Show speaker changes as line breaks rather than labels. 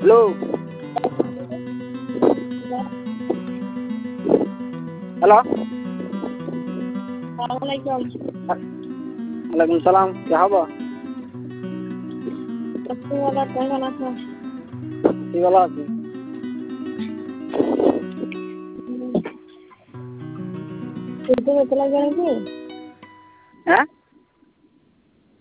Hello hello
Assalamualaikum.
Waalaikumsalam. क्या हुआ?
Taxi वाला कौन था?
टैक्सी वाला আছে
कितने चला गया है?
হ্যাঁ